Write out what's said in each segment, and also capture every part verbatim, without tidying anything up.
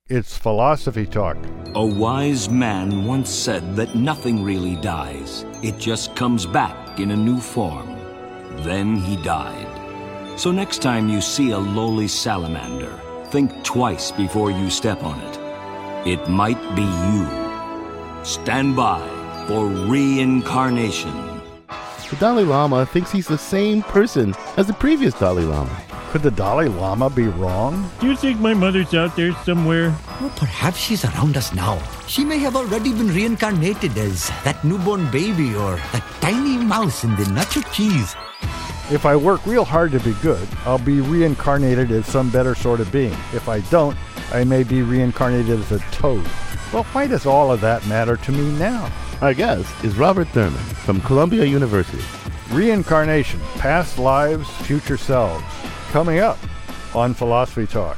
It's Philosophy Talk. A wise man once said that nothing really dies. It just comes back in a new form. Then he died. So next time you see a lowly salamander, think twice before you step on it. It might be you. Stand by for reincarnation. The Dalai Lama thinks he's the same person as the previous Dalai Lama. Could the Dalai Lama be wrong? Do you think my mother's out there somewhere? Well, perhaps she's around us now. She may have already been reincarnated as that newborn baby or that tiny mouse in the nacho cheese. If I work real hard to be good, I'll be reincarnated as some better sort of being. If I don't, I may be reincarnated as a toad. Well, why does all of that matter to me now? Our guest is Robert Thurman from Columbia University. Reincarnation, past lives, future selves. Coming up on Philosophy Talk.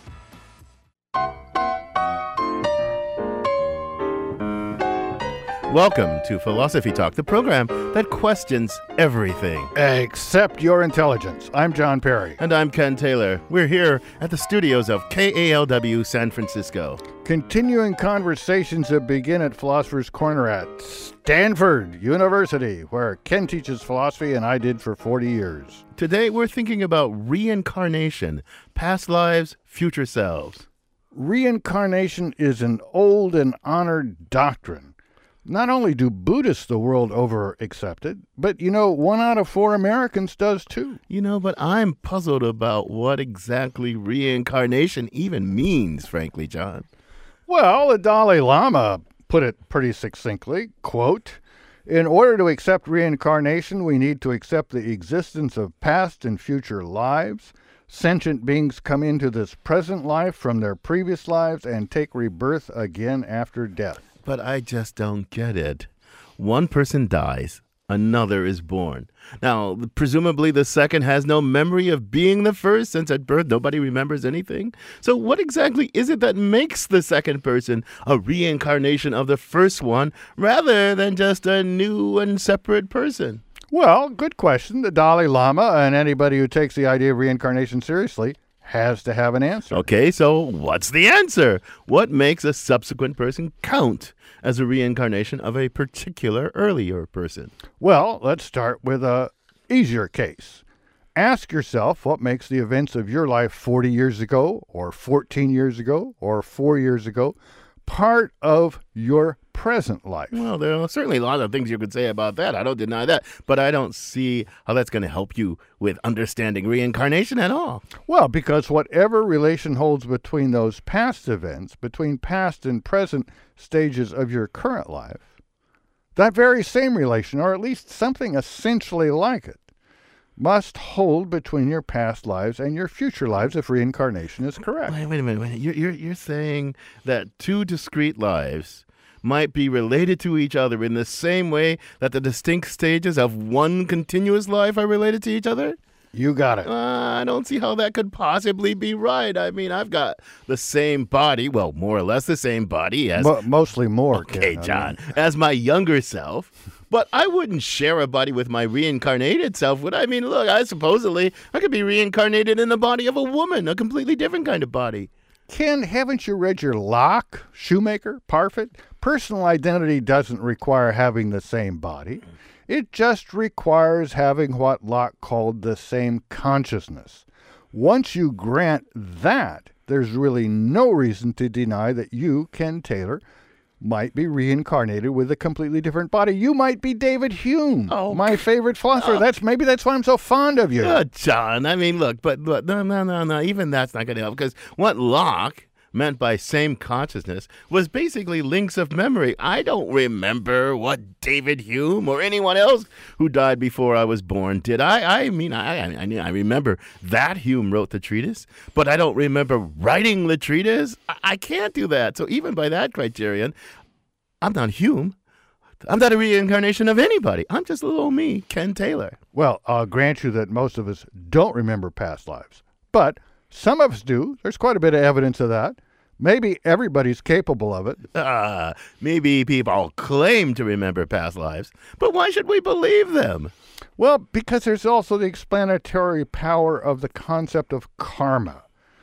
Welcome to Philosophy Talk, the program that questions everything. Except your intelligence. I'm John Perry. And I'm Ken Taylor. We're here at the studios of K A L W San Francisco. Continuing conversations that begin at Philosopher's Corner at Stanford University, where Ken teaches philosophy and I did for forty years. Today we're thinking about reincarnation, past lives, future selves. Reincarnation is an old and honored doctrine. Not only do Buddhists the world over accept it, but, you know, one out of four Americans does too. You know, but I'm puzzled about what exactly reincarnation even means, frankly, John. Well, the Dalai Lama put it pretty succinctly, quote, "In order to accept reincarnation, we need to accept the existence of past and future lives. Sentient beings come into this present life from their previous lives and take rebirth again after death." But I just don't get it. One person dies, another is born. Now, presumably the second has no memory of being the first, since at birth nobody remembers anything. So what exactly is it that makes the second person a reincarnation of the first one, rather than just a new and separate person? Well, good question. The Dalai Lama and anybody who takes the idea of reincarnation seriously has to have an answer. Okay, so what's the answer? What makes a subsequent person count as a reincarnation of a particular earlier person? Well, let's start with a easier case. Ask yourself what makes the events of your life forty years ago, or fourteen years ago, or four years ago, part of your present life. Well, there are certainly a lot of things you could say about that. I don't deny that. But I don't see how that's going to help you with understanding reincarnation at all. Well, because whatever relation holds between those past events, between past and present stages of your current life, that very same relation, or at least something essentially like it, must hold between your past lives and your future lives if reincarnation is correct. Wait, wait a minute. Wait. You're, you're, you're saying that two discrete lives might be related to each other in the same way that the distinct stages of one continuous life are related to each other? You got it. Uh, I don't see how that could possibly be right. I mean, I've got the same body, well, more or less the same body as... Mo- mostly more, Okay, Ken, John, I mean. as my younger self. But I wouldn't share a body with my reincarnated self, would I? I mean, look, I supposedly, I could be reincarnated in the body of a woman, a completely different kind of body. Ken, haven't you read your Locke, Shoemaker, Parfit? Personal identity doesn't require having the same body. It just requires having what Locke called the same consciousness. Once you grant that, there's really no reason to deny that you, Ken Taylor, might be reincarnated with a completely different body. You might be David Hume, Oh, my favorite philosopher. oh. That's maybe that's why I'm so fond of you. Uh, John, I mean, look, but look, no, no, no, no, even that's not going to help, because what Locke meant by same consciousness was basically links of memory. I don't remember what David Hume or anyone else who died before I was born did. I I mean, I, I, I remember that Hume wrote the treatise, but I don't remember writing the treatise. I, I can't do that. So even by that criterion, I'm not Hume. I'm not a reincarnation of anybody. I'm just little old me, Ken Taylor. Well, I'll grant you that most of us don't remember past lives, but some of us do. There's quite a bit of evidence of that. Maybe everybody's capable of it. Uh, maybe people claim to remember past lives, but why should we believe them? Well, because there's also the explanatory power of the concept of karma.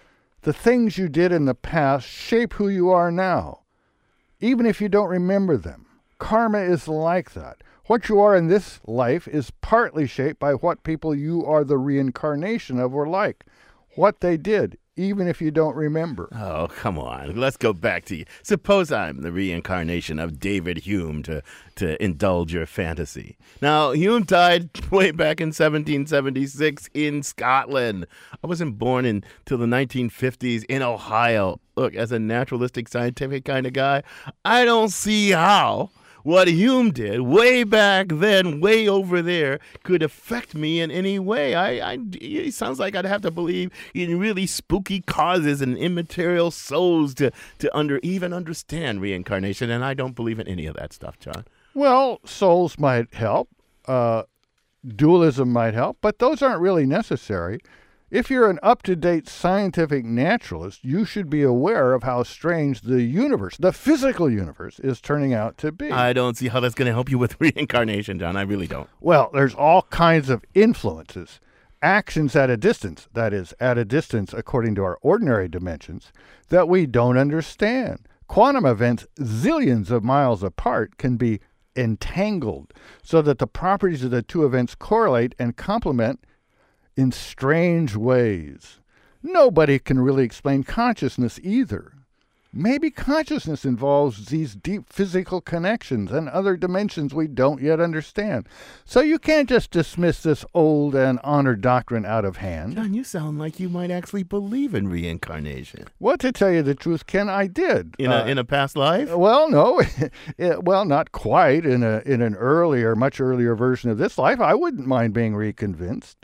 The things you did in the past shape who you are now, even if you don't remember them. Karma is like that. What you are in this life is partly shaped by what people you are the reincarnation of were like, what they did, even if you don't remember. Oh, come on. Let's go back to you. Suppose I'm the reincarnation of David Hume to, to indulge your fantasy. Now, Hume died way back in seventeen seventy-six in Scotland. I wasn't born until the nineteen fifties in Ohio. Look, as a naturalistic, scientific kind of guy, I don't see how what Hume did way back then, way over there, could affect me in any way. I, I, it sounds like I'd have to believe in really spooky causes and immaterial souls to, to under even understand reincarnation, and I don't believe in any of that stuff, John. Well, souls might help. Uh, dualism might help, but those aren't really necessary. If you're an up-to-date scientific naturalist, you should be aware of how strange the universe, the physical universe, is turning out to be. I don't see how that's going to help you with reincarnation, John. I really don't. Well, there's all kinds of influences. Actions at a distance, that is, at a distance according to our ordinary dimensions, that we don't understand. Quantum events zillions of miles apart can be entangled so that the properties of the two events correlate and complement in strange ways. Nobody can really explain consciousness either. Maybe consciousness involves these deep physical connections and other dimensions we don't yet understand. So you can't just dismiss this old and honored doctrine out of hand. John, you sound like you might actually believe in reincarnation. Well, to tell you the truth, Ken, I did. In a, uh, in a past life? Well, no. it, well, not quite. In a in an earlier, much earlier version of this life, I wouldn't mind being reconvinced.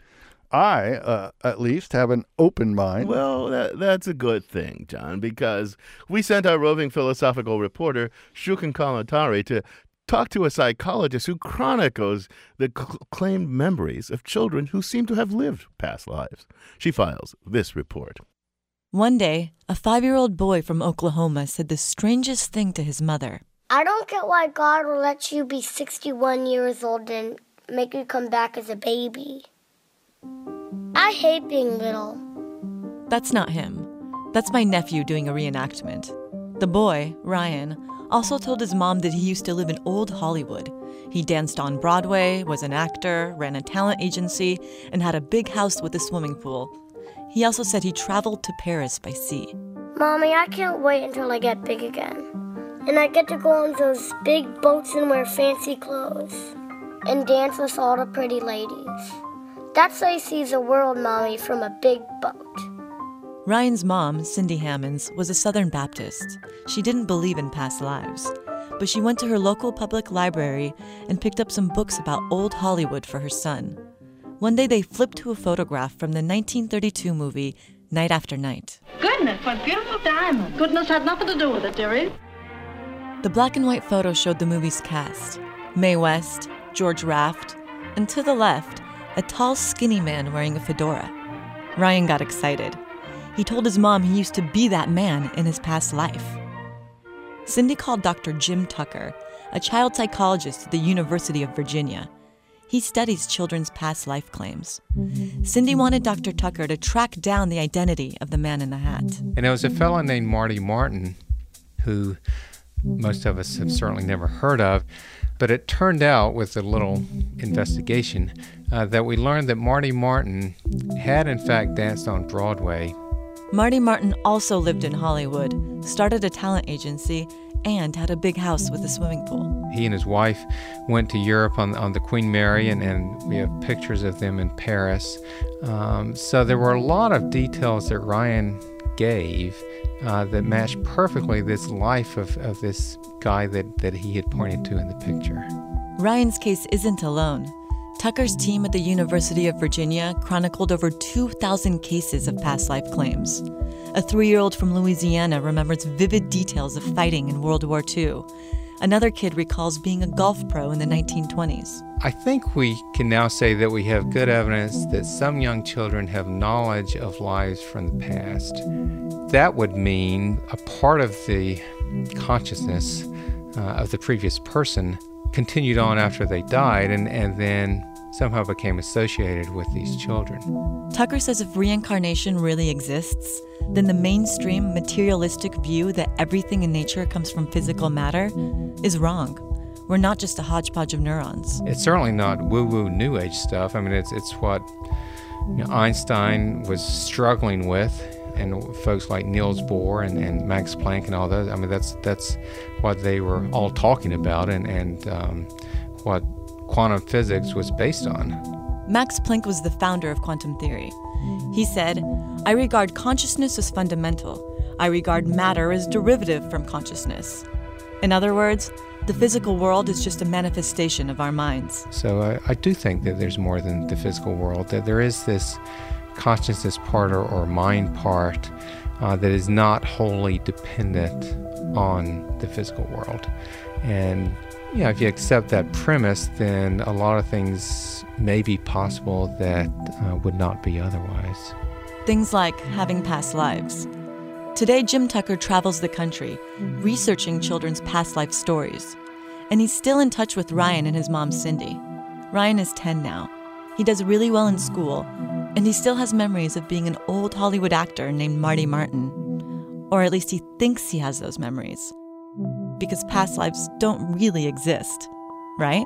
I, uh, at least, have an open mind. Well, that, that's a good thing, John, because we sent our roving philosophical reporter, Shukan Kalatari, to talk to a psychologist who chronicles the cl- claimed memories of children who seem to have lived past lives. She files this report. One day, a five-year-old boy from Oklahoma said the strangest thing to his mother. I don't get why God will let you be sixty-one years old and make you come back as a baby. I hate being little. That's not him. That's my nephew doing a reenactment. The boy, Ryan, also told his mom that he used to live in old Hollywood. He danced on Broadway, was an actor, ran a talent agency, and had a big house with a swimming pool. He also said he traveled to Paris by sea. Mommy, I can't wait until I get big again. And I get to go on those big boats and wear fancy clothes. And dance with all the pretty ladies. That's how he sees the world, Mommy, from a big boat. Ryan's mom, Cindy Hammonds, was a Southern Baptist. She didn't believe in past lives. But she went to her local public library and picked up some books about old Hollywood for her son. One day they flipped to a photograph from the nineteen thirty-two movie Night After Night. Goodness, what beautiful diamonds. Goodness had nothing to do with it, dearie. The black and white photo showed the movie's cast. Mae West, George Raft, and to the left, a tall, skinny man wearing a fedora. Ryan got excited. He told his mom he used to be that man in his past life. Cindy called Doctor Jim Tucker, a child psychologist at the University of Virginia. He studies children's past life claims. Cindy wanted Doctor Tucker to track down the identity of the man in the hat. And there was a fellow named Marty Martin, who most of us have certainly never heard of. But it turned out, with a little investigation, uh, that we learned that Marty Martin had in fact danced on Broadway. Marty Martin also lived in Hollywood, started a talent agency, and had a big house with a swimming pool. He and his wife went to Europe on, on the Queen Mary, and, and we have pictures of them in Paris. Um, so there were a lot of details that Ryan gave uh, that matched perfectly this life of, of this guy that, that he had pointed to in the picture. Ryan's case isn't alone. Tucker's team at the University of Virginia chronicled over two thousand cases of past life claims. A three-year-old from Louisiana remembers vivid details of fighting in World War Two. Another kid recalls being a golf pro in the nineteen twenties. I think we can now say that we have good evidence that some young children have knowledge of lives from the past. That would mean a part of the consciousness uh, of the previous person continued on after they died, and, and then somehow became associated with these children. Tucker says if reincarnation really exists, then the mainstream materialistic view that everything in nature comes from physical matter is wrong. We're not just a hodgepodge of neurons. It's certainly not woo-woo New Age stuff. I mean, it's it's what you know, Einstein was struggling with, and folks like Niels Bohr and, and Max Planck and all those. I mean, that's that's what they were all talking about, and, and um, what quantum physics was based on. Max Planck was the founder of quantum theory. He said, "I regard consciousness as fundamental. I regard matter as derivative from consciousness. In other words, the physical world is just a manifestation of our minds." So I, I do think that there's more than the physical world, that there is this consciousness part or, or mind part uh, that is not wholly dependent on the physical world. And you know, if you accept that premise, then a lot of things may be possible that uh, would not be otherwise. Things like having past lives. Today, Jim Tucker travels the country, researching children's past life stories. And he's still in touch with Ryan and his mom, Cindy. Ryan is ten now. He does really well in school, and he still has memories of being an old Hollywood actor named Marty Martin. Or at least he thinks he has those memories. Because past lives don't really exist, right?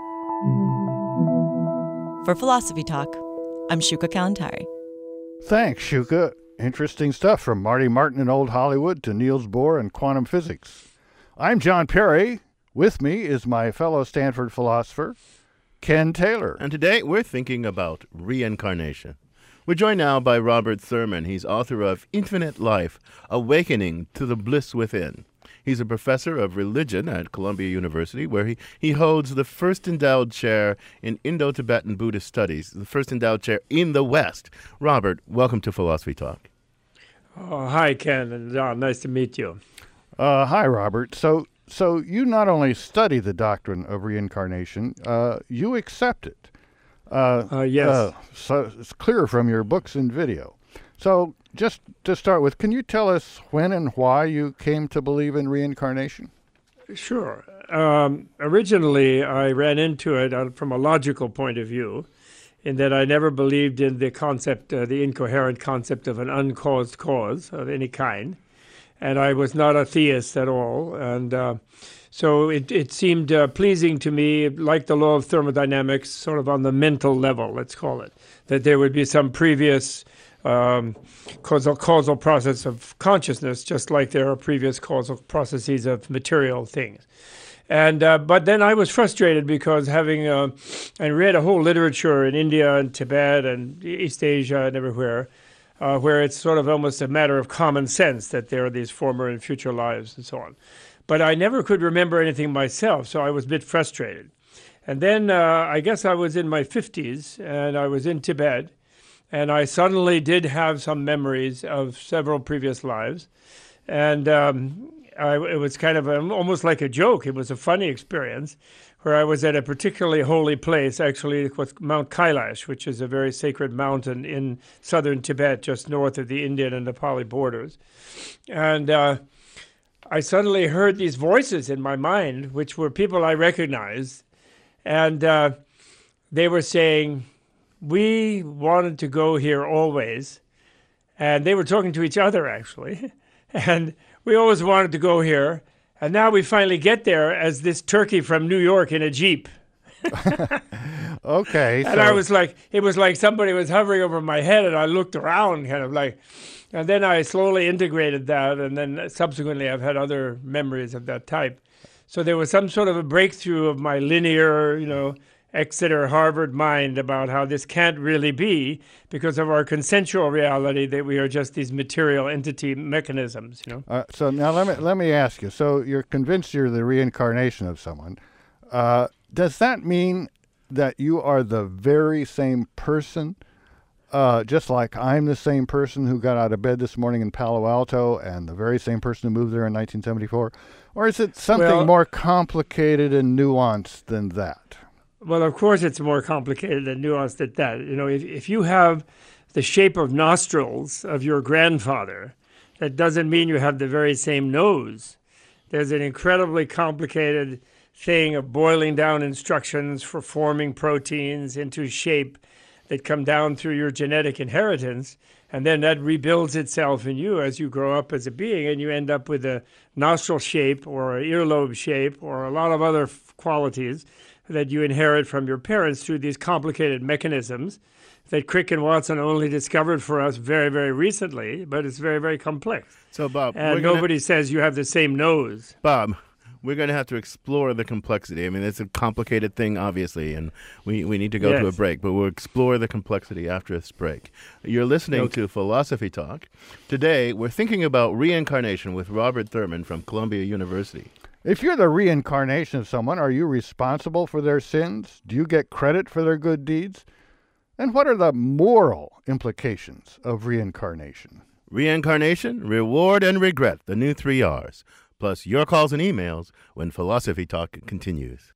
For Philosophy Talk, I'm Shuka Kalantari. Thanks, Shuka. Interesting stuff from Marty Martin in Old Hollywood to Niels Bohr and quantum physics. I'm John Perry. With me is my fellow Stanford philosopher, Ken Taylor. And today we're thinking about reincarnation. We're joined now by Robert Thurman. He's author of Infinite Life, Awakening to the Bliss Within. He's a professor of religion at Columbia University, where he, he holds the first endowed chair in Indo-Tibetan Buddhist studies, the first endowed chair in the West. Robert, welcome to Philosophy Talk. Oh, hi, Ken and John. Nice to meet you. Uh, hi, Robert. So, so you not only study the doctrine of reincarnation, uh, you accept it. Uh, uh, yes. Uh, so it's clear from your books and video. So just to start with, can you tell us when and why you came to believe in reincarnation? Sure. Um, originally, I ran into it from a logical point of view, in that I never believed in the concept, uh, the incoherent concept of an uncaused cause of any kind. And I was not a theist at all. And uh, so it, it seemed uh, pleasing to me, like the law of thermodynamics, sort of on the mental level, let's call it, that there would be some previous Um, causal causal process of consciousness, just like there are previous causal processes of material things. And uh, but then I was frustrated because having uh, I read a whole literature in India and Tibet and East Asia and everywhere, uh, where it's sort of almost a matter of common sense that there are these former and future lives and so on. But I never could remember anything myself, so I was a bit frustrated. And then uh, I guess I was in my fifties and I was in Tibet. And I suddenly did have some memories of several previous lives. And um, I, it was kind of a, almost like a joke. It was a funny experience where I was at a particularly holy place, actually with Mount Kailash, which is a very sacred mountain in southern Tibet, just north of the Indian and Nepali borders. And uh, I suddenly heard these voices in my mind, which were people I recognized. And uh, they were saying, "We wanted to go here always." And they were talking to each other, actually. And we always wanted to go here. And now we finally get there as this turkey from New York in a Jeep. Okay. And so... I was like, it was like somebody was hovering over my head, and I looked around kind of like, and then I slowly integrated that. And then subsequently I've had other memories of that type. So there was some sort of a breakthrough of my linear, you know, Exeter, Harvard mind about how this can't really be because of our consensual reality that we are just these material entity mechanisms, you know. Uh, so now let me let me ask you. So you're convinced you're the reincarnation of someone. Uh, does that mean that you are the very same person? Uh, just like I'm the same person who got out of bed this morning in Palo Alto and the very same person who moved there in nineteen seventy-four? Or is it something well, more complicated and nuanced than that? Well, of course, it's more complicated and nuanced than that. You know, if, if you have the shape of nostrils of your grandfather, that doesn't mean you have the very same nose. There's an incredibly complicated thing of boiling down instructions for forming proteins into shape that come down through your genetic inheritance, and then that rebuilds itself in you as you grow up as a being, and you end up with a nostril shape or an earlobe shape or a lot of other f- qualities that you inherit from your parents through these complicated mechanisms that Crick and Watson only discovered for us very, very recently, but it's very, very complex. So, Bob, and gonna... nobody says you have the same nose. Bob, we're going to have to explore the complexity. I mean, it's a complicated thing, obviously, and we, we need to go yes. to a break, but we'll explore the complexity after this break. You're listening okay. to Philosophy Talk. Today, we're thinking about reincarnation with Robert Thurman from Columbia University. If you're the reincarnation of someone, are you responsible for their sins? Do you get credit for their good deeds? And what are the moral implications of reincarnation? Reincarnation, reward, and regret, the new three R's. Plus your calls and emails when Philosophy Talk continues.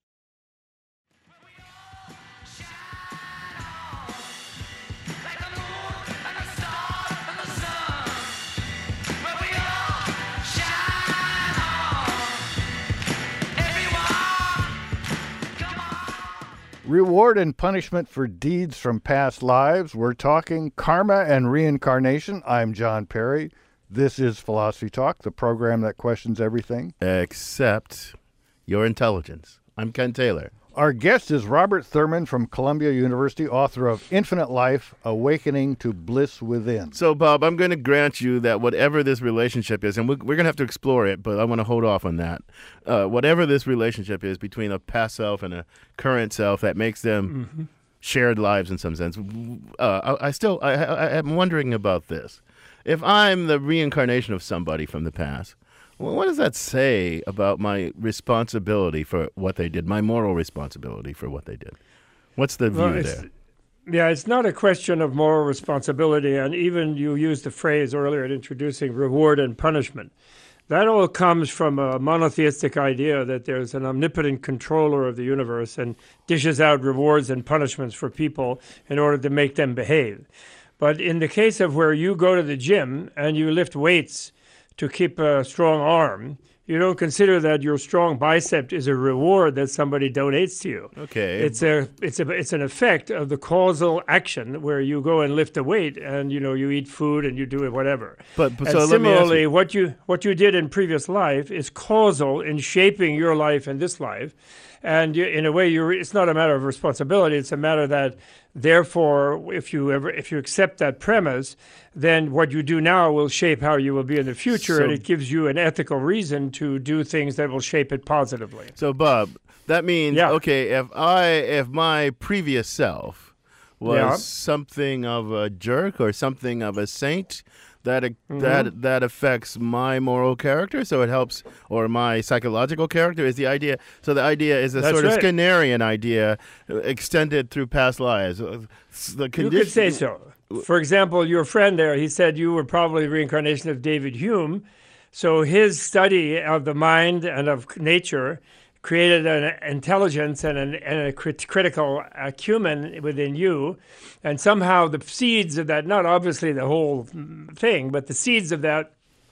Reward and punishment for deeds from past lives. We're talking karma and reincarnation. I'm John Perry. This is Philosophy Talk, the program that questions everything except your intelligence. I'm Ken Taylor. Our guest is Robert Thurman from Columbia University, author of Infinite Life, Awakening to Bliss Within. So, Bob, I'm going to grant you that whatever this relationship is, and we're, we're going to have to explore it, but I want to hold off on that. Uh, whatever this relationship is between a past self and a current self that makes them mm-hmm. shared lives in some sense, uh, I, I still, I, I, I'm wondering about this. If I'm the reincarnation of somebody from the past, well, what does that say about my responsibility for what they did, my moral responsibility for what they did? What's the view well, there? Yeah, it's not a question of moral responsibility, and even you used the phrase earlier in introducing reward and punishment. That all comes from a monotheistic idea that there's an omnipotent controller of the universe and dishes out rewards and punishments for people in order to make them behave. But in the case of where you go to the gym and you lift weights to keep a strong arm, you don't consider that your strong bicep is a reward that somebody donates to you. Okay. It's a it's a it's an effect of the causal action where you go and lift a weight and you know you eat food and you do it whatever. But, but and so similarly, let me ask you. what you what you did in previous life is causal in shaping your life and this life. And you, in a way, you're, it's not a matter of responsibility. It's a matter that, therefore, if you ever if you accept that premise, then what you do now will shape how you will be in the future, So- and it gives you an ethical reason to do things that will shape it positively. So, Bob, that means, Yeah. okay, if I, if my previous self was Yeah. something of a jerk or something of a saint, that Mm-hmm. that that affects my moral character, so it helps, or my psychological character is the idea. So the idea is a That's sort of right. Skinnerian idea uh, extended through past lives. Uh, s- The You condition, could say so. For example, your friend there, he said you were probably the reincarnation of David Hume. So his study of the mind and of nature created an intelligence and, an, and a crit- critical acumen within you. And somehow the seeds of that, not obviously the whole thing, but the seeds of that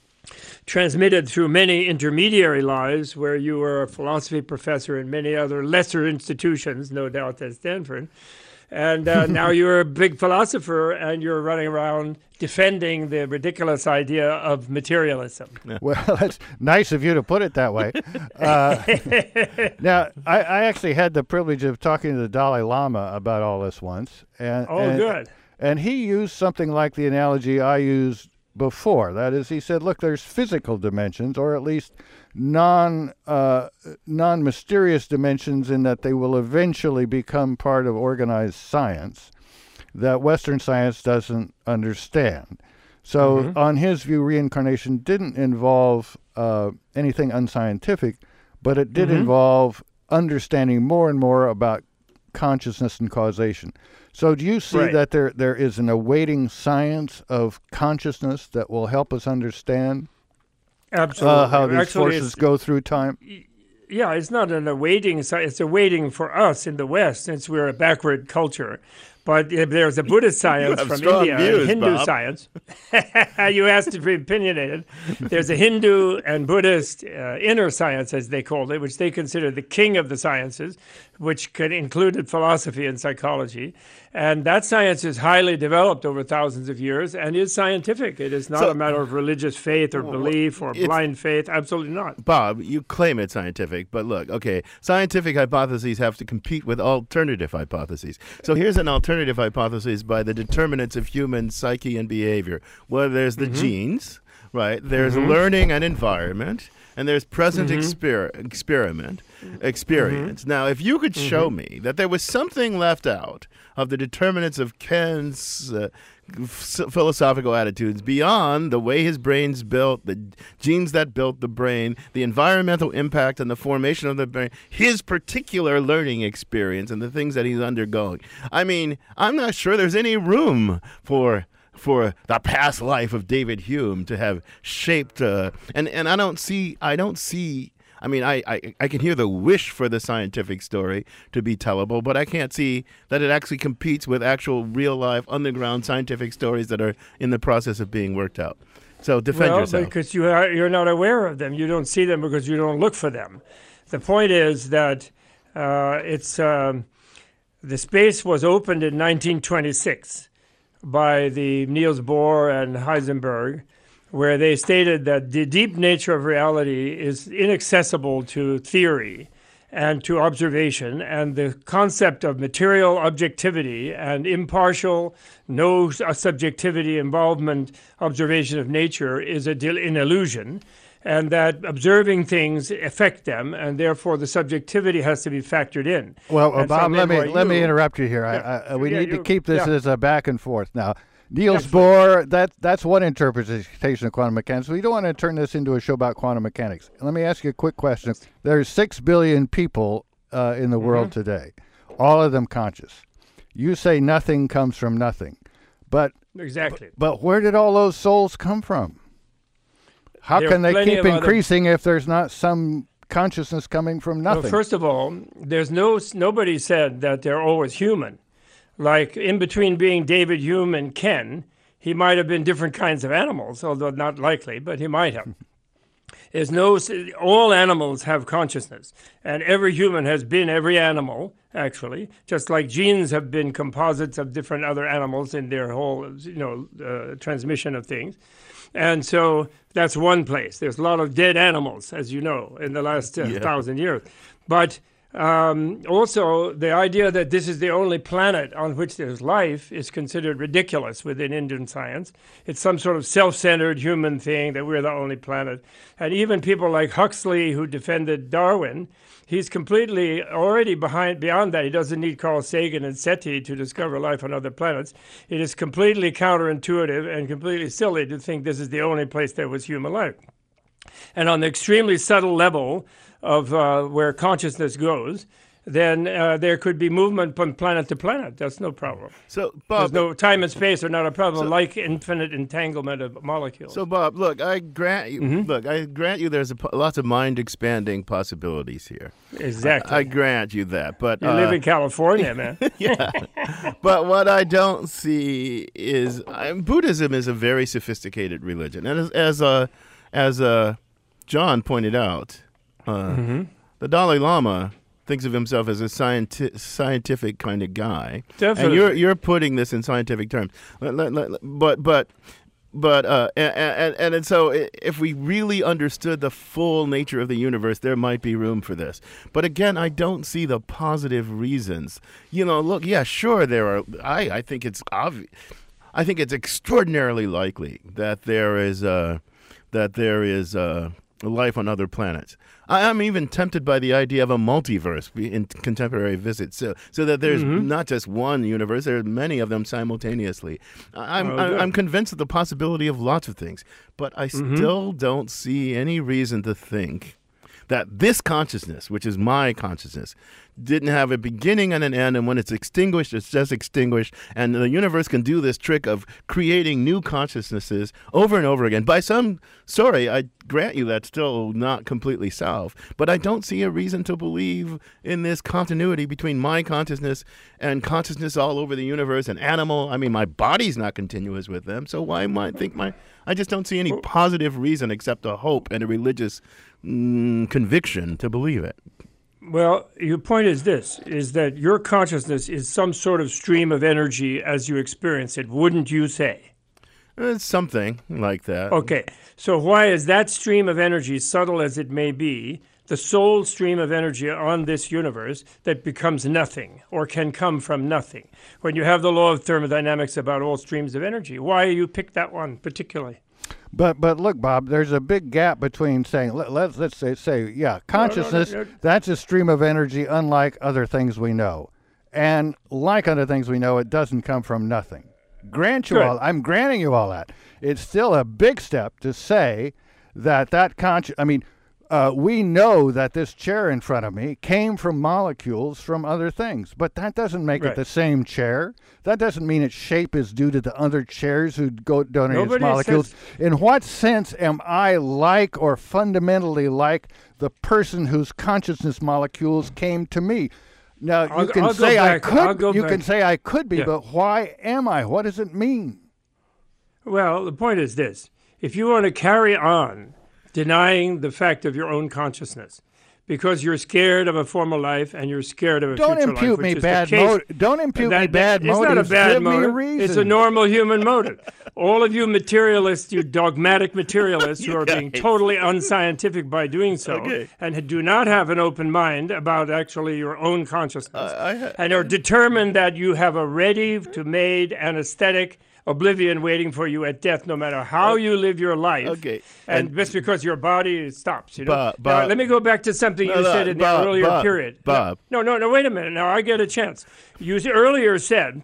transmitted through many intermediary lives where you were a philosophy professor in many other lesser institutions, no doubt at Stanford. And uh, now you're a big philosopher and you're running around defending the ridiculous idea of materialism. Well, that's nice of you to put it that way. Uh, now, I, I actually had the privilege of talking to the Dalai Lama about all this once. And, Oh, and, good. And he used something like the analogy I used before. That is, he said, look, there's physical dimensions, or at least non uh, non-mysterious dimensions, in that they will eventually become part of organized science that Western science doesn't understand. So Mhm. on his view, reincarnation didn't involve uh, anything unscientific, but it did Mhm. involve understanding more and more about consciousness and causation. So do you see Right. that there there is an awaiting science of consciousness that will help us understand Absolutely. uh, how these Actually, forces it's- go through time? Yeah, it's not an awaiting, sci- it's a waiting for us in the West, since we're a backward culture. But if there's a Buddhist science have from strong India, views, and Hindu Bob. science. You asked to be opinionated. There's a Hindu and Buddhist uh, inner science, as they called it, which they consider the king of the sciences, which could included philosophy and psychology. And that science is highly developed over thousands of years and is scientific. It is not So- a matter of religious faith or belief or it's- blind faith. Absolutely not. Bob, you claim it's scientific, but look, okay, scientific hypotheses have to compete with alternative hypotheses. So here's an alternative hypothesis by the determinants of human psyche and behavior. Well, there's the Mhm. genes, right? There's Mhm. learning and environment, and there's present Mhm. exper- experiment, experience. Now, if you could show me that there was something left out of the determinants of Ken's uh, f- philosophical attitudes beyond the way his brain's built, the genes that built the brain, the environmental impact and the formation of the brain, his particular learning experience and the things that he's undergoing. I mean, I'm not sure there's any room for for the past life of David Hume to have shaped uh, and and I don't see I don't see I mean, I, I, I can hear the wish for the scientific story to be tellable, but I can't see that it actually competes with actual real-life, underground scientific stories that are in the process of being worked out. So defend well, yourself. because you are, you're not aware of them. You don't see them because you don't look for them. The point is that uh, it's um, the space was opened in nineteen twenty-six by the Niels Bohr and Heisenberg, where they stated that the deep nature of reality is inaccessible to theory and to observation, and the concept of material objectivity and impartial, no subjectivity involvement observation of nature is a, an illusion, and that observing things affect them, and therefore the subjectivity has to be factored in. Well, uh, And so Bob, let me therefore let me you- interrupt you here. I, Yeah. I, we Yeah, need to you- keep this yeah. as a back and forth now. Niels That's Bohr, that that's one interpretation of quantum mechanics. We don't want to turn this into a show about quantum mechanics. Let me ask you a quick question. There's six billion people uh, in the world Mm-hmm. today, all of them conscious. You say nothing comes from nothing, but Exactly. but where did all those souls come from? How There can are they plenty keep of other- increasing if there's not some consciousness coming from nothing? Well, first of all, there's no nobody said that they're always human. Like in between being David Hume and Ken, he might have been different kinds of animals, although not likely, but he might have. There's no all animals have consciousness, and every human has been every animal actually, just like genes have been composites of different other animals in their whole you know uh, transmission of things. And so that's one place. There's a lot of dead animals, as you know, in the last uh, Yeah. thousand years. But um, also, the idea that this is the only planet on which there's life is considered ridiculous within Indian science. It's some sort of self-centered human thing that we're the only planet. And even people like Huxley, who defended Darwin, he's completely already behind beyond that. He doesn't need Carl Sagan and SETI to discover life on other planets. It is completely counterintuitive and completely silly to think this is the only place there was human life. And on the extremely subtle level of uh, where consciousness goes, then uh, there could be movement from planet to planet. That's no problem. So, Bob, There's no time and space are not a problem, like infinite entanglement of molecules. So, Bob, look, I grant you. Mm-hmm. Look, I grant you. There's a, po- lots of mind-expanding possibilities here. Exactly. I, I grant you that. But you uh, live in California, man. yeah. But what I don't see is I, Buddhism is a very sophisticated religion, and as as uh, as uh, John pointed out, uh, Mm-hmm. the Dalai Lama thinks of himself as a scienti- scientific kind of guy. Definitely. And you're you're putting this in scientific terms. Let- let- let- But but but uh, and, and and and so i- if we really understood the full nature of the universe, there might be room for this. But again, I don't see the positive reasons. You know, look, yeah, sure, there are. I I think it's obvious. I think it's extraordinarily likely that there is uh, that there is uh, life on other planets. I am even tempted by the idea of a multiverse in contemporary visits, so so that there's Mm-hmm. not just one universe; there are many of them simultaneously. I'm Oh, I'm, good. I'm convinced of the possibility of lots of things, but I Mm-hmm. still don't see any reason to think that this consciousness, which is my consciousness, didn't have a beginning and an end, and when it's extinguished, it's just extinguished. And the universe can do this trick of creating new consciousnesses over and over again. By some, sorry, I grant you that's still not completely solved, but I don't see a reason to believe in this continuity between my consciousness and consciousness all over the universe and animal. I mean, my body's not continuous with them, so why might think my... I just don't see any positive reason except a hope and a religious mm, conviction to believe it. Well, your point is this, is that your consciousness is some sort of stream of energy as you experience it, wouldn't you say? It's something like that. Okay, so why is that stream of energy, subtle as it may be, the sole stream of energy on this universe that becomes nothing or can come from nothing? When you have the law of thermodynamics about all streams of energy, why you pick that one particularly? But but look, Bob, there's a big gap between saying, let, let's, let's say, say, yeah, consciousness, no, no, no, no. that's a stream of energy unlike other things we know. And like other things we know, it doesn't come from nothing. Grant you Good. all, I'm granting you all that. It's still a big step to say that that conscious, I mean, Uh, we know that this chair in front of me came from molecules from other things, but that doesn't make Right. it the same chair. That doesn't mean its shape is due to the other chairs who go donate its Nobody molecules. says- In what sense am I like or fundamentally like the person whose consciousness molecules came to me? Now, you I'll- can I'll go say I back- I'll could. go You back. can say I could be, Yeah. but why am I? What does it mean? Well, the point is this. If you want to carry on denying the fact of your own consciousness because you're scared of a former life and you're scared of a Don't future impute life, which me is the bad case- motive. Don't impute That- me bad that- it's motives. not a bad Give motive. me a reason. It's a normal human motive. All of you materialists, you dogmatic materialists who You are being guys. totally unscientific by doing so Okay. and do not have an open mind about actually your own consciousness I- I ha- and are determined that you have a ready-to-made anesthetic oblivion waiting for you at death, no matter how you live your life. Okay. And, And- just because your body stops, you know. Bob- now, Bob- let me go back to something No, you no, said in Bob- the earlier Bob- period. Bob. No, no, no, wait a minute. Now I get a chance. You s- earlier said,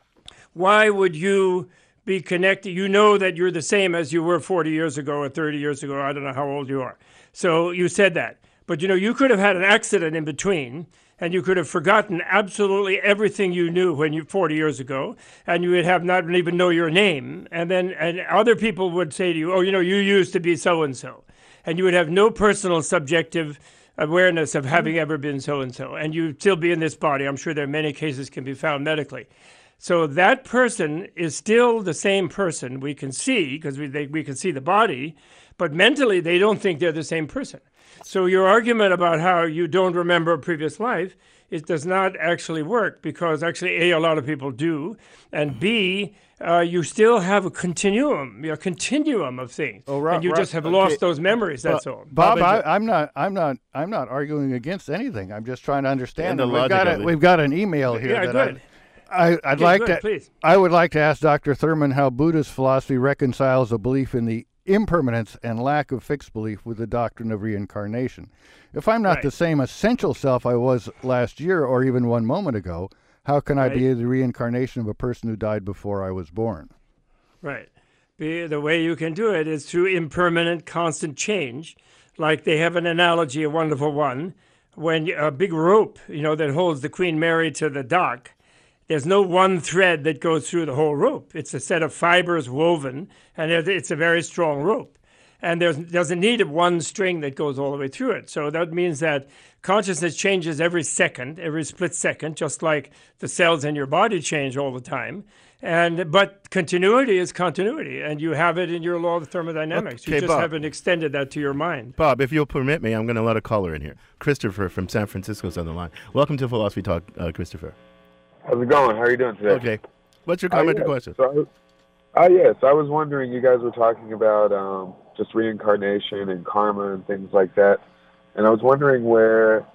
why would you be connected? You know that you're the same as you were forty years ago or thirty years ago. I don't know how old you are. So you said that. But, you know, you could have had an accident in between, and you could have forgotten absolutely everything you knew when you forty years ago, and you would have not even know your name. And then and other people would say to you, oh, you know, you used to be so-and-so. And you would have no personal subjective awareness of having ever been so-and-so. And you'd still be in this body. I'm sure there are many cases can be found medically. So that person is still the same person we can see, because we, they, we can see the body, but mentally they don't think they're the same person. So your argument about how you don't remember a previous life, it does not actually work, because actually, A, a lot of people do, and B, uh, you still have a continuum, a continuum of things, Oh, right, and you right. just have Okay. lost those memories, that's all. Bob, Bob, I, I'm not, I'm not, I'm not arguing against anything. I'm just trying to understand. And the it. We've logic got of a, it. we've got an email here. Yeah, that good. I, I, I'd Okay, like good, to. please. I would like to ask Doctor Thurman how Buddhist philosophy reconciles a belief in the impermanence and lack of fixed belief with the doctrine of reincarnation. If I'm not Right. the same essential self I was last year or even one moment ago, how can I be Right. the reincarnation of a person who died before I was born? Right. Be, the way you can do it is through impermanent, constant change. Like they have an analogy, a wonderful one, when a big rope, you know, that holds the Queen Mary to the dock. There's no one thread that goes through the whole rope. It's a set of fibers woven, and it- it's a very strong rope. And there's doesn't need one string that goes all the way through it. So that means that consciousness changes every second, every split second, just like the cells in your body change all the time. And but continuity is continuity, and you have it in your law of thermodynamics. Okay, you just Bob. haven't extended that to your mind. Bob, if you'll permit me, I'm going to let a caller in here. Christopher from San Francisco's on the line. Welcome to Philosophy Talk, uh, Christopher. How's it going? How are you doing today? Okay. What's your comment uh, or yes. question? So I was, uh, yes, I was wondering, you guys were talking about um, just reincarnation and karma and things like that. And I was wondering where,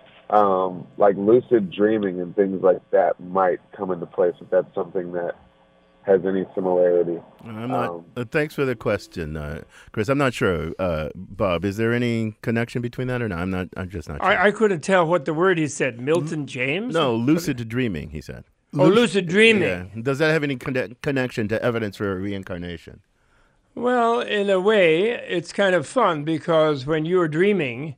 um, like, lucid dreaming and things like that might come into place, if that's something that has any similarity. I'm not. Um, uh, thanks for the question, uh, Chris. I'm not sure, uh, Bob. Is there any connection between that or not? I'm not. I'm just not sure. I, I couldn't tell what the word he said. Milton James? no, lucid dreaming. He said. Oh, lucid dreaming. Yeah. Does that have any conne- connection to evidence for reincarnation? Well, in a way, it's kind of fun because when you're dreaming,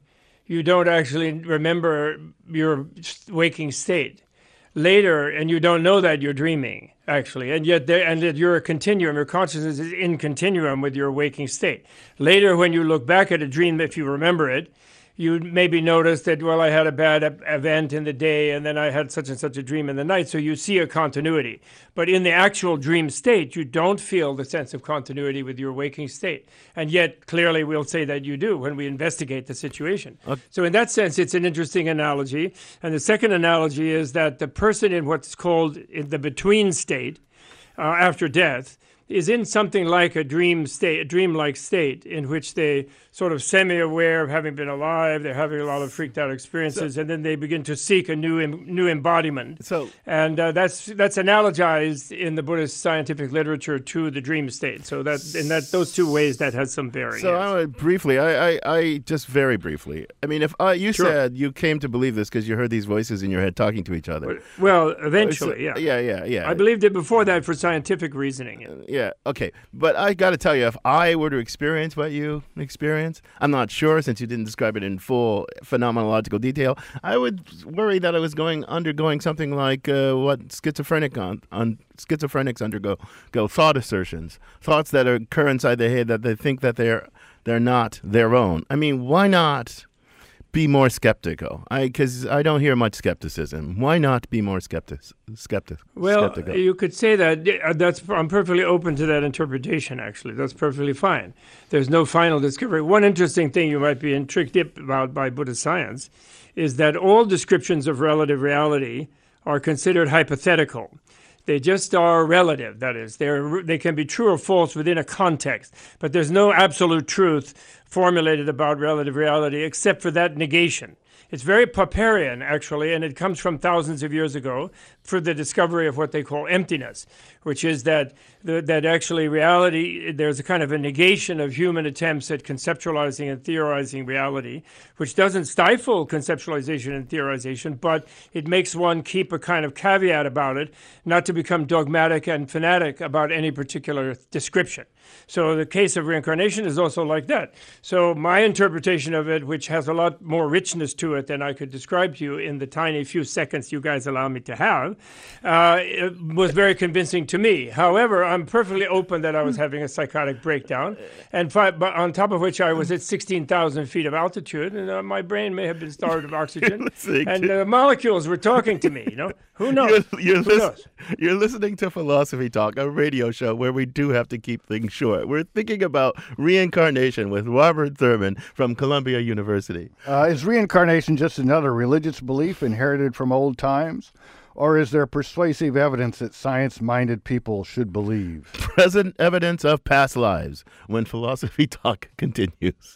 you don't actually remember your waking state. Later, and you don't know that you're dreaming, actually, and yet there, and that you're a continuum, your consciousness is in continuum with your waking state. Later, when you look back at a dream, if you remember it, you maybe notice that, well, I had a bad e- event in the day, and then I had such and such a dream in the night, so you see a continuity. But in the actual dream state, you don't feel the sense of continuity with your waking state. And yet, clearly, we'll say that you do when we investigate the situation. Okay. So in that sense, it's an interesting analogy. And the second analogy is that the person in what's called in the between state, uh, after death, is in something like a dream state, a dreamlike state, in which they sort of semi-aware of having been alive, they're having a lot of freaked out experiences, so, and then they begin to seek a new new embodiment. So, and uh, that's that's analogized in the Buddhist scientific literature to the dream state. So that in that those two ways that has some bearing. So yes. I would briefly, I, I, I just very briefly. I mean, if uh, you sure. said you came to believe this because you heard these voices in your head talking to each other. Well, eventually, so, yeah, yeah, yeah, yeah. I believed it before that for scientific reasoning. Uh, yeah, okay, but I got to tell you, if I were to experience what you experience, I'm not sure since you didn't describe it in full phenomenological detail. I would worry that I was going undergoing something like uh, what schizophrenic on, on schizophrenics undergo, go thought assertions, thoughts that occur inside their head that they think that they're they're not their own. I mean, why not be more skeptical? I because I don't hear much skepticism. Why not be more skeptic? Skeptic. Well, skeptical? You could say that. That's I'm perfectly open to that interpretation. Actually, that's perfectly fine. There's no final discovery. One interesting thing you might be intrigued about by Buddhist science is that all descriptions of relative reality are considered hypothetical. They just are relative. That is, they they can be true or false within a context, but there's no absolute truth formulated about relative reality except for that negation. It's very Popperian, actually, and it comes from thousands of years ago for the discovery of what they call emptiness, which is that the, that actually reality, there's a kind of a negation of human attempts at conceptualizing and theorizing reality, which doesn't stifle conceptualization and theorization, but it makes one keep a kind of caveat about it, not to become dogmatic and fanatic about any particular description. So the case of reincarnation is also like that. So my interpretation of it, which has a lot more richness to it than I could describe to you in the tiny few seconds you guys allow me to have, uh, it was very convincing to me. However, I'm perfectly open that I was having a psychotic breakdown, and fi- but on top of which I was at sixteen thousand feet of altitude, and uh, my brain may have been starved of oxygen, and the uh, molecules were talking to me. You know, who knows? You're, you're, who lis- knows? You're listening to Philosophy Talk, a radio show where we do have to keep things short. We're thinking about reincarnation with Robert Thurman from Columbia University. Uh, is reincarnation just another religious belief inherited from old times? Or is there persuasive evidence that science-minded people should believe? Present evidence of past lives when Philosophy Talk continues.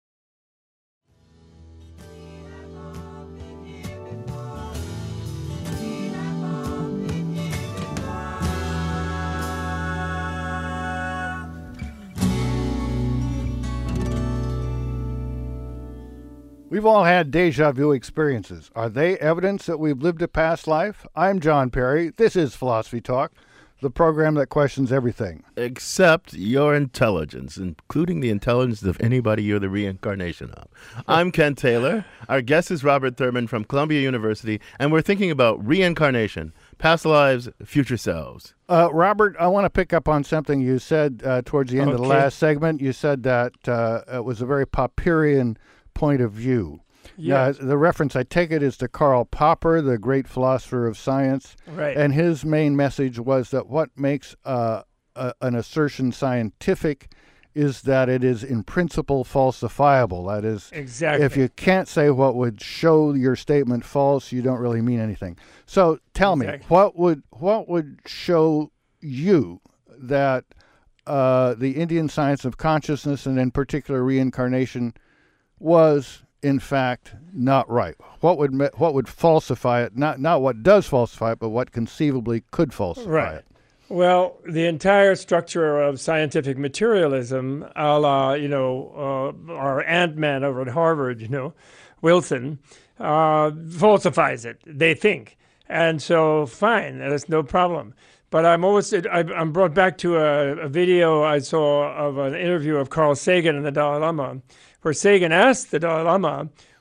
We've all had deja vu experiences. Are they evidence that we've lived a past life? I'm John Perry. This is Philosophy Talk, the program that questions everything. Except your intelligence, including the intelligence of anybody you're the reincarnation of. I'm Ken Taylor. Our guest is Robert Thurman from Columbia University, and we're thinking about reincarnation, past lives, future selves. Uh, Robert, I want to pick up on something you said uh, towards the end Okay. of the last segment. You said that uh, it was a very Popperian point of view. Yes. Uh, the reference, I take it, is to Karl Popper, the great philosopher of science. Right. And his main message was that what makes uh, a, an assertion scientific is that it is in principle falsifiable. That is, Exactly. if you can't say what would show your statement false, you don't really mean anything. So tell Exactly. me, what would what would show you that uh, the Indian science of consciousness, and in particular reincarnation, was in fact not right? What would ma- what would falsify it? Not not what does falsify it, but what conceivably could falsify Right. it. Well, the entire structure of scientific materialism, a la, you know, uh, our Ant-Man over at Harvard, you know, Wilson, uh, falsifies it, they think. And so, fine, that's no problem. But I'm always I'm brought back to a, a video I saw of an interview of Carl Sagan and the Dalai Lama, where Sagan asked the Dalai Lama,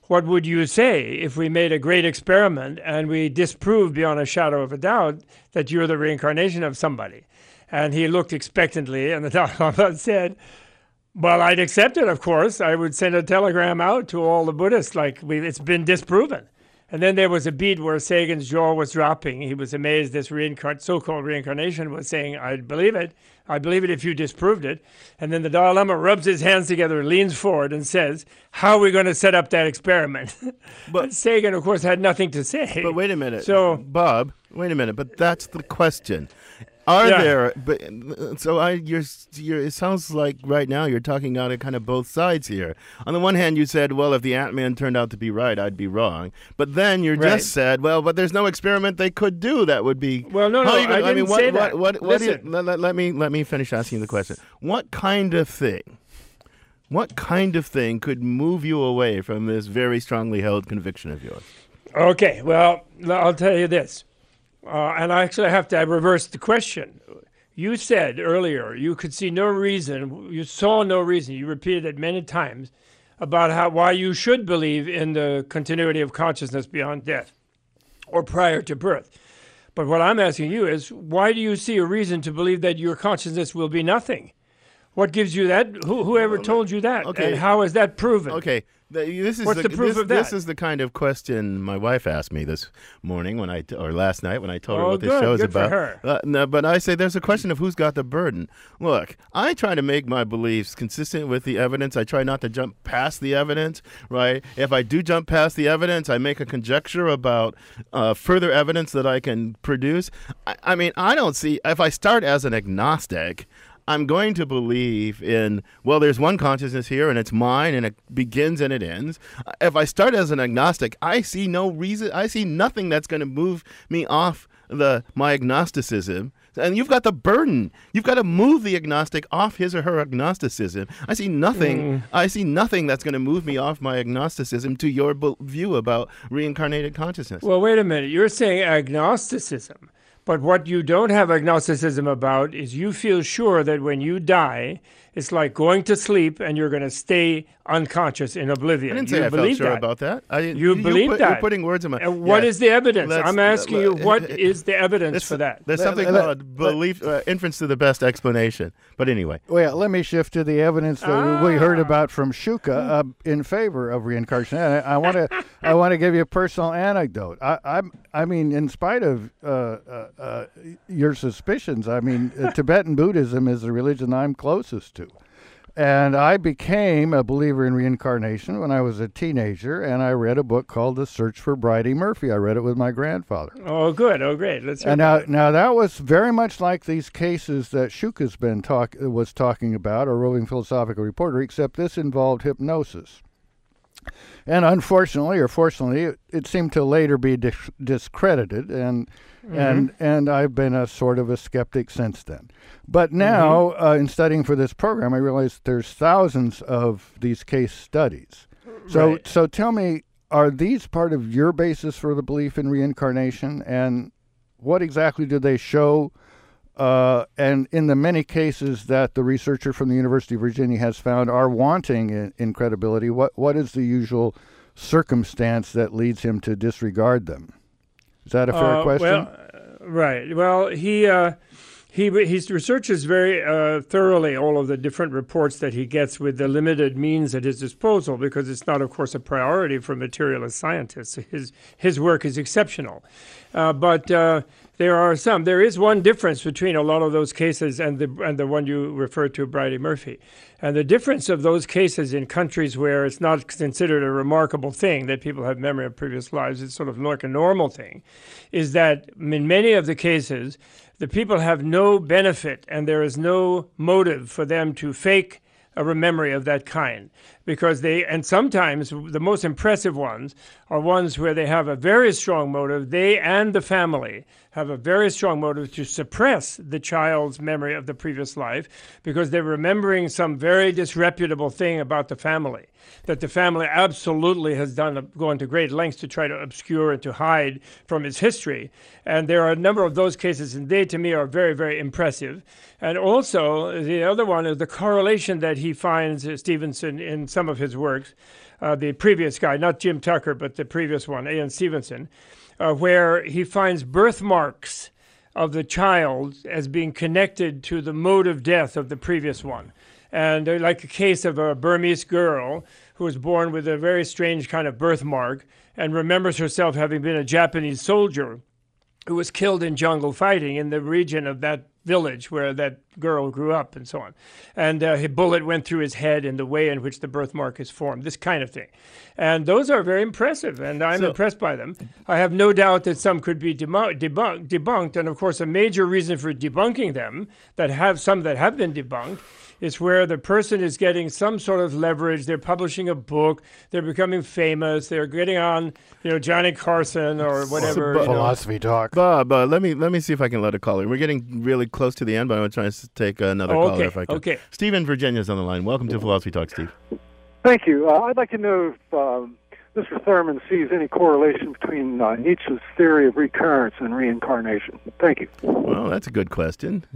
what would you say if we made a great experiment and we disproved beyond a shadow of a doubt that you're the reincarnation of somebody? And he looked expectantly, and the Dalai Lama said, well, I'd accept it, of course. I would send a telegram out to all the Buddhists, like, we, it's been disproven. And then there was a beat where Sagan's jaw was dropping. He was amazed this reincarn- so-called reincarnation was saying, I believe it. I believe it if you disproved it. And then the Dalai Lama rubs his hands together, leans forward, and says, how are we going to set up that experiment? But Sagan, of course, had nothing to say. But wait a minute. So, Bob, wait a minute. But that's the question. Are Yeah. there? But so I, you're, you're. It sounds like right now you're talking out of kind of both sides here. On the one hand, you said, "Well, if the Ant-Man turned out to be right, I'd be wrong." But then you Right. just said, "Well, but there's no experiment they could do that would be." Well, no, no, How you gonna- I didn't mean, what, say what, that. What? What? do you- Listen. let, let, let me let me finish asking the question. What kind of thing? What kind of thing could move you away from this very strongly held conviction of yours? okay, well, I'll tell you this. Uh, and I actually have to reverse the question. You said earlier you could see no reason, you saw no reason, you repeated it many times, about how why you should believe in the continuity of consciousness beyond death or prior to birth. But what I'm asking you is, why do you see a reason to believe that your consciousness will be nothing? What gives you that? Who, whoever told you that? Okay. And how is that proven? Okay, the, this is What's the, the proof this, of that? This is the kind of question my wife asked me this morning when I t- or last night when I told her Oh, what this good, show is good for about. her. Uh, no, but I say there's a question of who's got the burden. Look, I try to make my beliefs consistent with the evidence. I try not to jump past the evidence. Right? If I do jump past the evidence, I make a conjecture about uh, further evidence that I can produce. I, I mean, I don't see if I start as an agnostic, I'm going to believe in, well, there's one consciousness here and it's mine and it begins and it ends. If I start as an agnostic, I see no reason, I see nothing that's going to move me off the my agnosticism. And you've got the burden. You've got to move the agnostic off his or her agnosticism. I see nothing, Mm. I see nothing that's going to move me off my agnosticism to your b- view about reincarnated consciousness. Well, wait a minute. You're saying agnosticism. But what you don't have agnosticism about is you feel sure that when you die, it's like going to sleep and you're going to stay unconscious in oblivion. I didn't you say I felt believe sure that. about that. I, You believe put, that. You're putting words in my. And what Yeah. is the evidence? Let's- I'm asking you, let- what is the evidence There's- for that? There's Let- something let- called belief, uh, inference to the best explanation. But anyway, Well, let me shift to the evidence that Ah. we heard about from Shuka uh, in favor of reincarnation. And I want to, I want to give you a personal anecdote. I, I'm, I mean, in spite of uh, uh, uh, your suspicions, I mean, uh, Tibetan Buddhism is the religion I'm closest to. And I became a believer in reincarnation when I was a teenager, and I read a book called The Search for Bridie Murphy. I read it with my grandfather. Oh, good. Oh, great. Let's hear And now, about it. now that was very much like these cases that Shuka's been talk was talking about, or Roving Philosophical Reporter, except this involved hypnosis. And unfortunately, or fortunately, it, it seemed to later be dis- discredited, and Mm-hmm. and and I've been a sort of a skeptic since then. But now, Mm-hmm. uh, in studying for this program, I realized there's thousands of these case studies. So Right. so tell me, are these part of your basis for the belief in reincarnation, and what exactly do they show? Uh, and in the many cases that the researcher from the University of Virginia has found are wanting in, in credibility, what what is the usual circumstance that leads him to disregard them? Is that a fair Uh, question? Well, uh, right. Well, he uh, he he researches very uh, thoroughly all of the different reports that he gets with the limited means at his disposal, because it's not, of course, a priority for materialist scientists. His his work is exceptional, uh, but uh, there are some. There is one difference between a lot of those cases and the and the one you referred to, Bridie Murphy. And the difference of those cases in countries where it's not considered a remarkable thing that people have memory of previous lives, it's sort of like a normal thing, is that in many of the cases, the people have no benefit and there is no motive for them to fake a memory of that kind. Because they, and sometimes the most impressive ones are ones where they have a very strong motive, they and the family have a very strong motive to suppress the child's memory of the previous life because they're remembering some very disreputable thing about the family that the family absolutely has done, gone to great lengths to try to obscure and to hide from its history. And there are a number of those cases, and they, to me, are very, very impressive. And also, the other one is the correlation that he finds, uh, Stevenson, in some of his works, uh, the previous guy, not Jim Tucker, but the previous one, Ian Stevenson, uh, where he finds birthmarks of the child as being connected to the mode of death of the previous one. And uh, like a case of a Burmese girl who was born with a very strange kind of birthmark and remembers herself having been a Japanese soldier who was killed in jungle fighting in the region of that village where that girl grew up and so on. And uh, a bullet went through his head in the way in which the birthmark is formed, this kind of thing. And those are very impressive, and I'm So- impressed by them. I have no doubt that some could be demo- debunk- debunked, and of course a major reason for debunking them, that have some that have been debunked, is where the person is getting some sort of leverage. They're publishing a book, they're becoming famous, they're getting on, you know, Johnny Carson or whatever. you know. Philosophy talk. Bob, uh, let me let me see if I can let a caller. We're getting really close to the end, but I'm going to try to take another Oh, caller okay, if I can. okay. Steve in Virginia's on the line. Welcome to Philosophy Talk, Steve. Thank you. Uh, I'd like to know if um, Mister Thurman sees any correlation between uh, Nietzsche's theory of recurrence and reincarnation. Thank you. Well, that's a good question.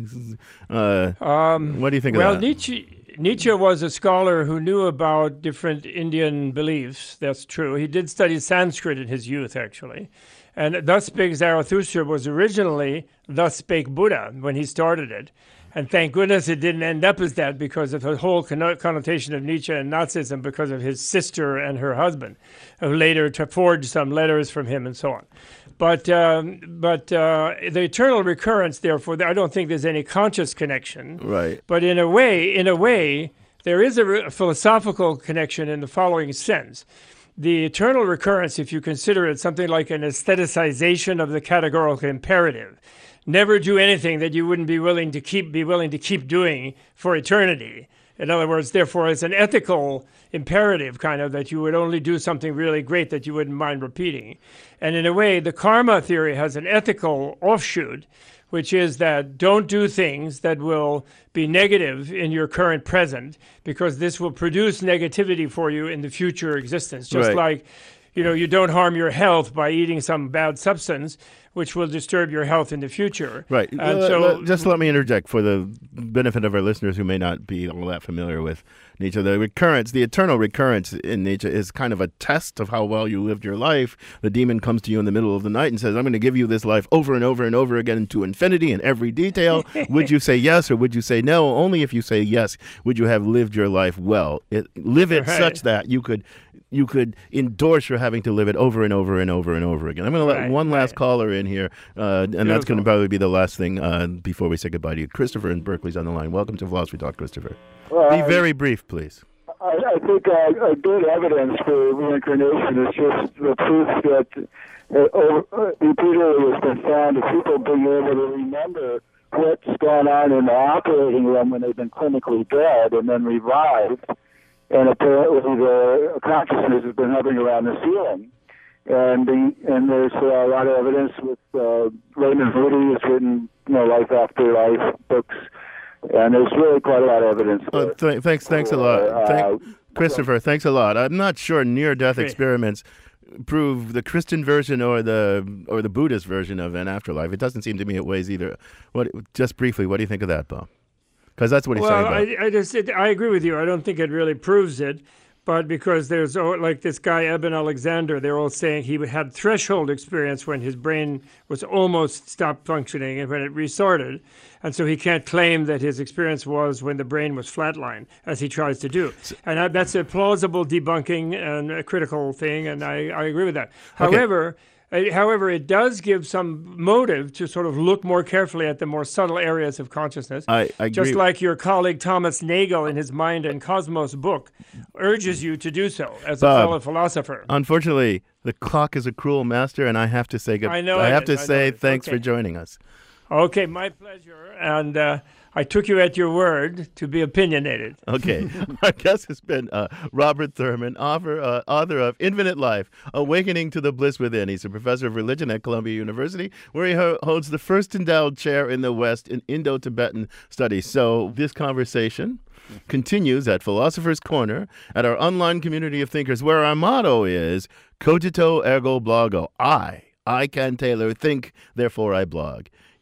Uh, Um, what do you think well, of that? Nietzsche, Nietzsche was a scholar who knew about different Indian beliefs. That's true. He did study Sanskrit in his youth, actually. And Thus Spake Zarathustra was originally Thus Spake Buddha when he started it. And thank goodness it didn't end up as that because of the whole conno- connotation of Nietzsche and Nazism because of his sister and her husband, who later to forged some letters from him and so on. But um, but uh, the eternal recurrence, therefore, I don't think there's any conscious connection. Right. But in a way, in a way, there is a, re- a philosophical connection in the following sense. The eternal recurrence, if you consider it something like an aestheticization of the categorical imperative, never do anything that you wouldn't be willing to keep be willing to keep doing for eternity. In other words, therefore, it's an ethical imperative, kind of, that you would only do something really great that you wouldn't mind repeating. And in a way, the karma theory has an ethical offshoot, which is that don't do things that will be negative in your current present, because this will produce negativity for you in the future existence. Just Right. like, you know, you don't harm your health by eating some bad substance, which will disturb your health in the future. Right. And Well, so, let- just let me interject for the benefit of our listeners who may not be all that familiar with Nietzsche. The recurrence, the eternal recurrence in Nietzsche is kind of a test of how well you lived your life. The demon comes to you in the middle of the night and says, I'm going to give you this life over and over and over again to infinity in every detail. Would you say yes or would you say no? Only if you say yes would you have lived your life well. It, live it Right. such that you could you could endorse your having to live it over and over and over and over again. I'm going to let Right, one last right. caller in here, uh, and that's going to Beautiful. probably be the last thing uh, before we say goodbye to you. Christopher in Berkeley's on the line. Welcome to Philosophy Talk, Christopher. Well, Be I- very brief, please. I, I think uh, a good evidence for reincarnation is just the proof that uh, over, uh, repeatedly has been found of people being able to remember what's gone on in the operating room when they've been clinically dead and then revived. And apparently the consciousness has been hovering around the ceiling. And the, and there's uh, a lot of evidence with uh, Raymond Moody has written, you know, Life After Life books. And there's really quite a lot of evidence. Oh, th- thanks, thanks a lot, Thank, Christopher. Thanks a lot. I'm not sure near-death Great. experiments prove the Christian version or the or the Buddhist version of an afterlife. It doesn't seem to me it weighs either. What? Just briefly, what do you think of that, Bob? Because that's what he's well, saying. Bob. I, I just it, I agree with you. I don't think it really proves it, but because there's oh, like this guy Eben Alexander, they're all saying he had threshold experience when his brain was almost stopped functioning and when it restarted, and so he can't claim that his experience was when the brain was flatlined, as he tries to do. And I, that's a plausible debunking and a critical thing, and I, I agree with that. Okay. However. Uh, However, it does give some motive to sort of look more carefully at the more subtle areas of consciousness. I, I Just agree. like your colleague Thomas Nagel in his Mind and Cosmos book urges you to do so as Bob, a fellow philosopher. Unfortunately, the clock is a cruel master, and I have to say good. I know I it have is, to I say know it is. thanks Okay. for joining us. Okay, my pleasure. And uh, I took you at your word to be opinionated. Okay. Our guest has been uh, Robert Thurman, author, uh, author of Infinite Life, Awakening to the Bliss Within. He's a professor of religion at Columbia University, where he ho- holds the first endowed chair in the West in Indo-Tibetan studies. So this conversation continues at Philosopher's Corner at our online community of thinkers, where our motto is Cogito Ergo Blogo. I, I, Ken Taylor, think, therefore I blog.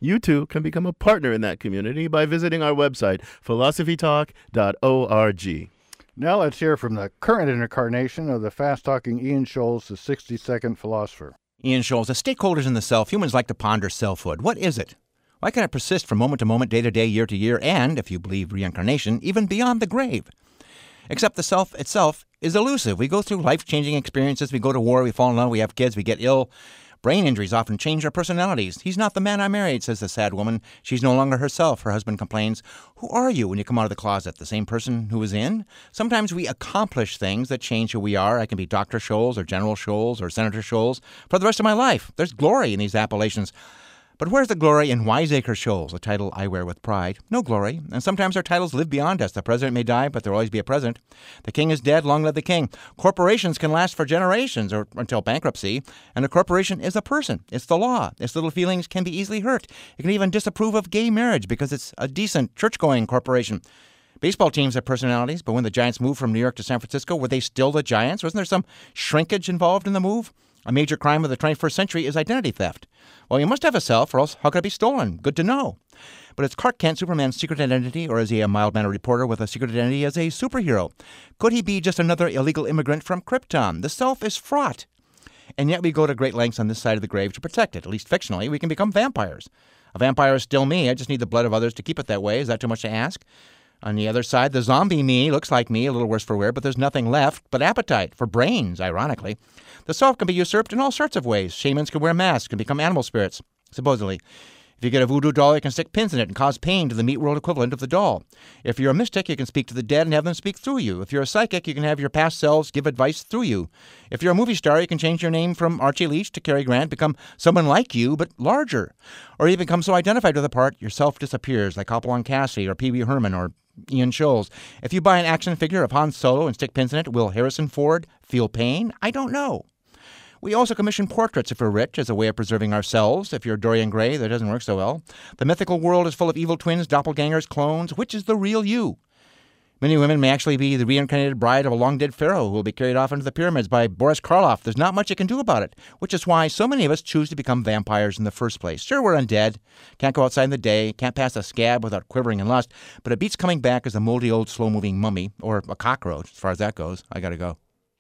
you too can become a partner in that community by visiting our website, philosophy talk dot org. Now let's hear from the current incarnation of the fast-talking Ian Scholes, the sixty-second philosopher. Ian Scholes, as stakeholders in the self, humans like to ponder selfhood. What is it? Why can it persist from moment to moment, day to day, year to year, and, if you believe reincarnation, even beyond the grave? Except the self itself is elusive. We go through life-changing experiences. We go to war, we fall in love, we have kids, we get ill. Brain injuries often change our personalities. He's not the man I married, says the sad woman. She's no longer herself. Her husband complains. Who are you when you come out of the closet? The same person who was in? Sometimes we accomplish things that change who we are. I can be Doctor Scholes or General Scholes or Senator Scholes for the rest of my life. There's glory in these appellations. But where's the glory in Wiseacre Scholes, a title I wear with pride? No glory. And sometimes our titles live beyond us. The president may die, but there'll always be a president. The king is dead, long live the king. Corporations can last for generations or until bankruptcy. And a corporation is a person. It's the law. Its little feelings can be easily hurt. It can even disapprove of gay marriage because it's a decent, church-going corporation. Baseball teams have personalities, but when the Giants moved from New York to San Francisco, were they still the Giants? Wasn't there some shrinkage involved in the move? A major crime of the twenty-first century is identity theft. Well, you must have a self, or else how could it be stolen? Good to know. But is Clark Kent Superman's secret identity, or is he a mild-mannered reporter with a secret identity as a superhero? Could he be just another illegal immigrant from Krypton? The self is fraught. And yet we go to great lengths on this side of the grave to protect it. At least fictionally, we can become vampires. A vampire is still me. I just need the blood of others to keep it that way. Is that too much to ask? On the other side, the zombie me looks like me, a little worse for wear, but there's nothing left but appetite, for brains, ironically. The self can be usurped in all sorts of ways. Shamans can wear masks and become animal spirits, supposedly. If you get a voodoo doll, you can stick pins in it and cause pain to the meat world equivalent of the doll. If you're a mystic, you can speak to the dead and have them speak through you. If you're a psychic, you can have your past selves give advice through you. If you're a movie star, you can change your name from Archie Leach to Cary Grant, become someone like you, but larger. Or you become so identified with a part, your self disappears, like Hopalong Cassidy or Pee Wee Herman or Ian Scholes. If you buy an action figure of Han Solo and stick pins in it, will Harrison Ford feel pain? I don't know. We also commission portraits if we're rich as a way of preserving ourselves. If you're Dorian Gray, that doesn't work so well. The mythical world is full of evil twins, doppelgangers, clones. Which is the real you? Many women may actually be the reincarnated bride of a long-dead pharaoh who will be carried off into the pyramids by Boris Karloff. There's not much you can do about it, which is why so many of us choose to become vampires in the first place. Sure, we're undead, can't go outside in the day, can't pass a scab without quivering in lust, but it beats coming back as a moldy old slow-moving mummy, or a cockroach, as far as that goes. I gotta go.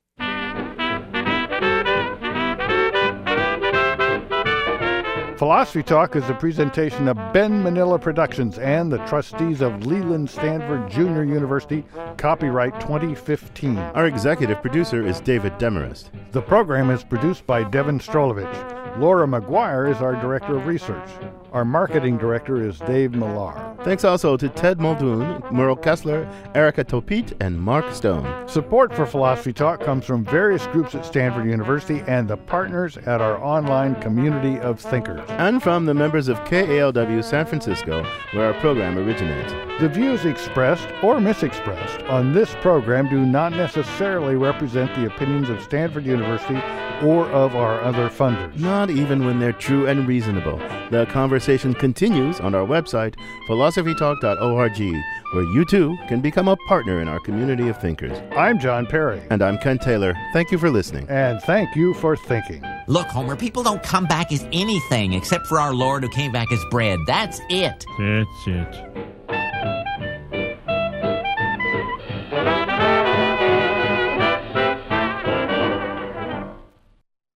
Philosophy Talk is a presentation of Ben Manila Productions and the trustees of Leland Stanford Junior University, copyright twenty fifteen. Our executive producer is David Demarest. The program is produced by Devin Strolovich. Laura McGuire is our director of research. Our marketing director is Dave Millar. Thanks also to Ted Muldoon, Merle Kessler, Erica Topit, and Mark Stone. Support for Philosophy Talk comes from various groups at Stanford University and the partners at our online community of thinkers. And from the members of K A L W San Francisco, where our program originates. The views expressed or misexpressed on this program do not necessarily represent the opinions of Stanford University or of our other funders. Not even when they're true and reasonable. The conversation continues on our website, philosophy talk dot org, where you too can become a partner in our community of thinkers. I'm John Perry. And I'm Ken Taylor. Thank you for listening. And thank you for thinking. Look, Homer, people don't come back as anything except for our Lord who came back as bread. That's it. That's it.